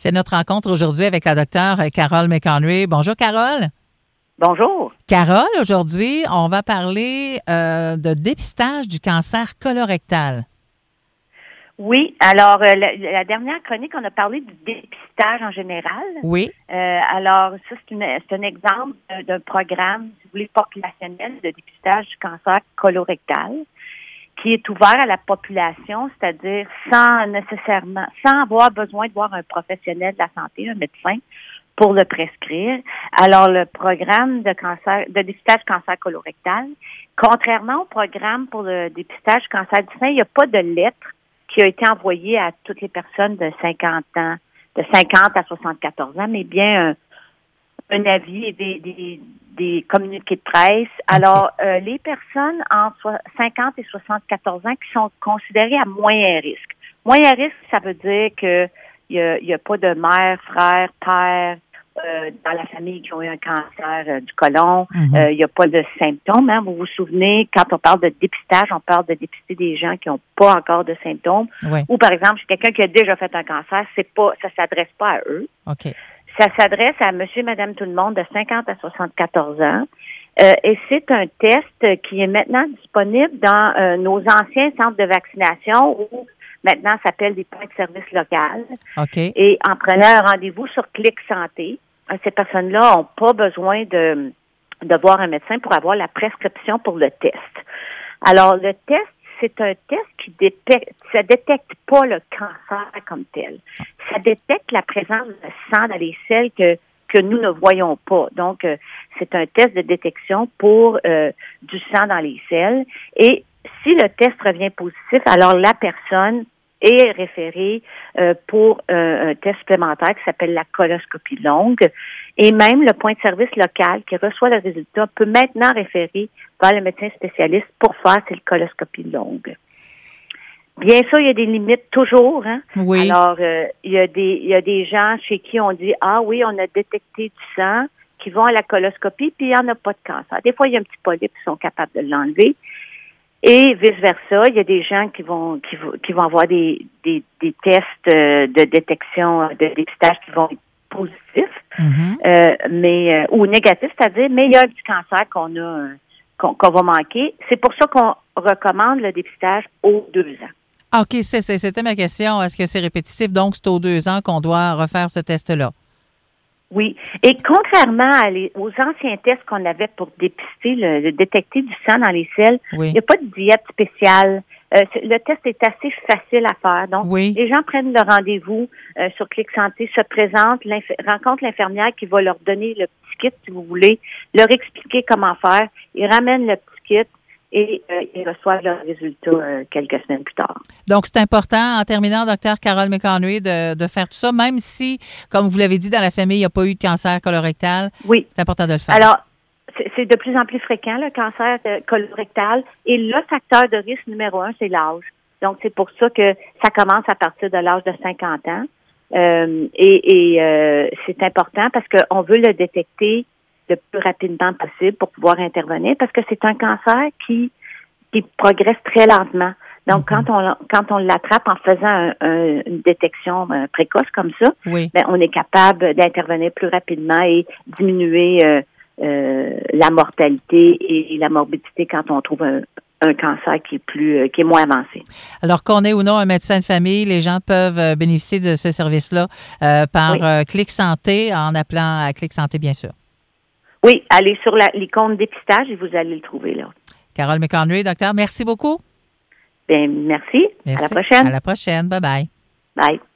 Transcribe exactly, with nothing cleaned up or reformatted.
C'est notre rencontre aujourd'hui avec la docteure Carole McHenry. Bonjour, Carole. Bonjour. Carole, aujourd'hui, on va parler euh, de dépistage du cancer colorectal. Oui, alors euh, la, la dernière chronique, on a parlé du dépistage en général. Oui. Euh, alors, ça, c'est, une, c'est un exemple d'un programme, si vous voulez, populationnel de dépistage du cancer colorectal qui est ouvert à la population, c'est-à-dire sans nécessairement, sans avoir besoin de voir un professionnel de la santé, un médecin, pour le prescrire. Alors, le programme de cancer, de dépistage cancer colorectal, contrairement au programme pour le dépistage cancer du sein, il n'y a pas de lettre qui a été envoyée à toutes les personnes de cinquante ans, de cinquante à soixante-quatorze ans, mais bien un, un avis et des, des, des communiqués de presse. Alors, okay. euh, les personnes entre cinquante et soixante-quatorze ans qui sont considérées à moyen risque. Moyen risque, ça veut dire que il y a, il y a pas de mère, frère, père euh, dans la famille qui ont eu un cancer euh, du côlon. Mm-hmm. euh, il n'y a pas de symptômes. Hein. Vous vous souvenez, quand on parle de dépistage, on parle de dépister des gens qui n'ont pas encore de symptômes. Oui. Ou par exemple, chez quelqu'un qui a déjà fait un cancer, c'est pas, ça s'adresse pas à eux. OK. Ça s'adresse à monsieur, madame, tout le monde de cinquante à soixante-quatorze ans. Euh, et c'est un test qui est maintenant disponible dans euh, nos anciens centres de vaccination où maintenant, ça s'appelle des points de service locaux. OK. Et en prenant un rendez-vous sur Clic Santé, ces personnes-là n'ont pas besoin de, de voir un médecin pour avoir la prescription pour le test. Alors, le test, c'est un test qui détecte, ça détecte pas le cancer comme tel. Ça détecte la présence de sang dans les selles que, que nous ne voyons pas. Donc, euh, c'est un test de détection pour euh, du sang dans les selles. Et si le test revient positif, alors la personne est référée euh, pour euh, un test supplémentaire qui s'appelle la coloscopie longue. Et même le point de service local qui reçoit le résultat peut maintenant référer vers le médecin spécialiste pour faire cette coloscopie longue. Bien sûr, il y a des limites toujours. Hein? Oui. Alors, euh, il y a des il y a des gens chez qui on dit « Ah oui, on a détecté du sang », qui vont à la coloscopie, puis il n'y en a pas de cancer. Des fois, il y a un petit polype, ils sont capables de l'enlever. Et vice-versa, il y a des gens qui vont qui vont, qui vont avoir des, des, des tests de détection, de dépistage qui vont être positifs, mm-hmm. euh, mais euh, ou négatifs, c'est-à-dire, mais il y a du cancer qu'on a qu'on, qu'on va manquer. C'est pour ça qu'on recommande le dépistage aux deux ans. OK, c'est, c'est, c'était ma question. Est-ce que c'est répétitif? Donc, c'est aux deux ans qu'on doit refaire ce test-là? Oui. Et contrairement à les, aux anciens tests qu'on avait pour dépister, le, le détecter du sang dans les selles, oui. il n'y a pas de diète spéciale. Euh, le test est assez facile à faire. Donc, oui. les gens prennent le rendez-vous euh, sur Clic Santé, se présentent, rencontrent l'infirmière qui va leur donner le petit kit, si vous voulez, leur expliquer comment faire. Ils ramènent le petit kit et euh, ils reçoivent leurs résultats euh, quelques semaines plus tard. Donc, c'est important, en terminant, docteur Carole McHenry, de, de faire tout ça, même si, comme vous l'avez dit, dans la famille, il n'y a pas eu de cancer colorectal. Oui. C'est important de le faire. Alors, c'est, c'est de plus en plus fréquent, le cancer colorectal. Et le facteur de risque numéro un, c'est l'âge. Donc, c'est pour ça que ça commence à partir de l'âge de cinquante ans. Euh, et et euh, c'est important parce qu'on veut le détecter le plus rapidement possible pour pouvoir intervenir parce que c'est un cancer qui qui progresse très lentement. Donc, mm-hmm. quand on quand on l'attrape en faisant un, un, une détection euh, précoce comme ça, oui. ben, on est capable d'intervenir plus rapidement et diminuer euh, euh, la mortalité et la morbidité quand on trouve un, un cancer qui est plus euh, qui est moins avancé. Alors qu'on ait ou non un médecin de famille, les gens peuvent bénéficier de ce service-là euh, par oui. euh, Clic Santé en appelant à Clic Santé, bien sûr. Oui, allez sur la, l'icône dépistage et vous allez le trouver là. Carole McHenry, docteur, merci beaucoup. Bien, merci. merci. À la prochaine. À la prochaine. Bye bye. Bye.